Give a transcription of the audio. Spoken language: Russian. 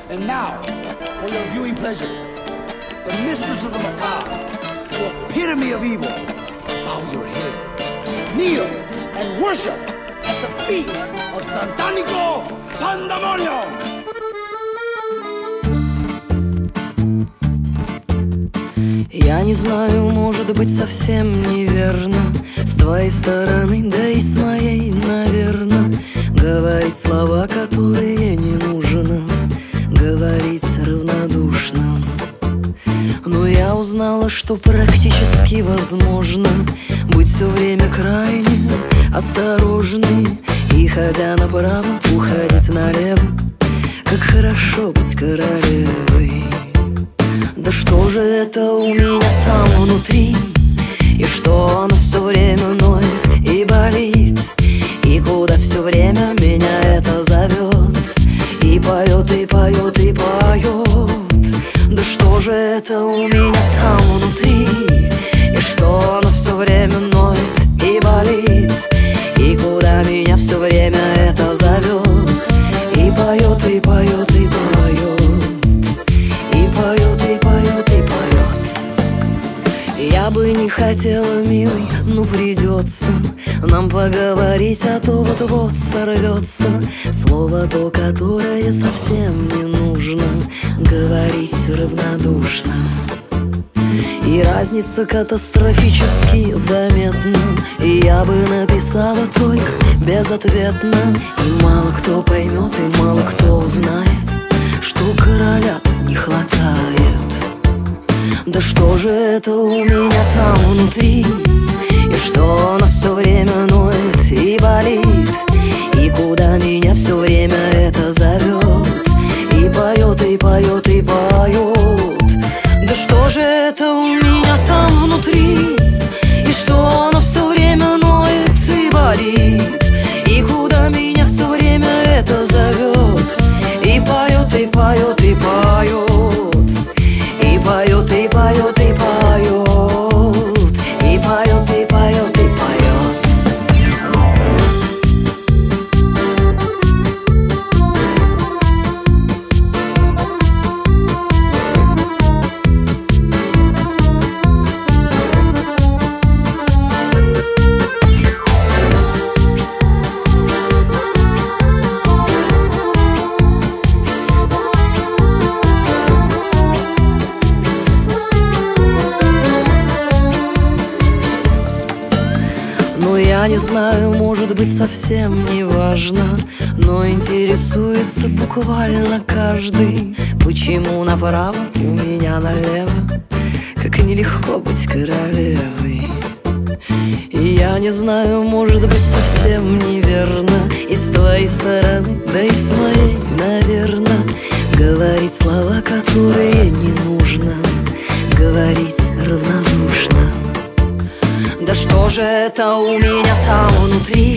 And now, for your viewing pleasure, the mistress of the macabre, the epitome of evil, bow your head, kneel, and worship at the feet of Santanico Pandemonium! Я не знаю, может быть, совсем неверно с твоей стороны, да и с моей, наверно, говорить слова, которые не нужно говорить равнодушно. Но я узнала, что практически возможно быть все время крайне осторожной и, ходя направо, уходить налево. Как хорошо быть королевой. Да что же это у меня там внутри, и что оно все время ноет и болит, и куда все время меня это зовет, и поет, и поет, и поет. Да что же это у меня там внутри, и что оно все время ноет и болит, и куда меня все время это зовет, и поет, и поет, и поет. Я бы не хотела, милый, но придется нам поговорить, а то вот-вот сорвется слово то, которое совсем не нужно говорить равнодушно. И разница катастрофически заметна, и я бы написала только безответно. И мало кто поймет, и мало кто узнает, что короля-то не хватает. Да что же это у меня там внутри, и что оно все время ноет и болит, и куда меня все время это зовет, и поет, и поет, и поет. Да что же это у меня там внутри, и что оно все время ноет и болит, и куда меня все время это зовет, и поет, и поет, и поет. И поет, и поет, и поет, и поет, и поет, и поет. Я не знаю, может быть, совсем не важно, но интересуется буквально каждый, почему направо, у меня налево, как нелегко быть королевой. И я не знаю, может быть, совсем неверно и с твоей стороны, да и с моей, наверно, говорить слова, которые не нужно говорить равнодушно. Да что же это у меня там внутри,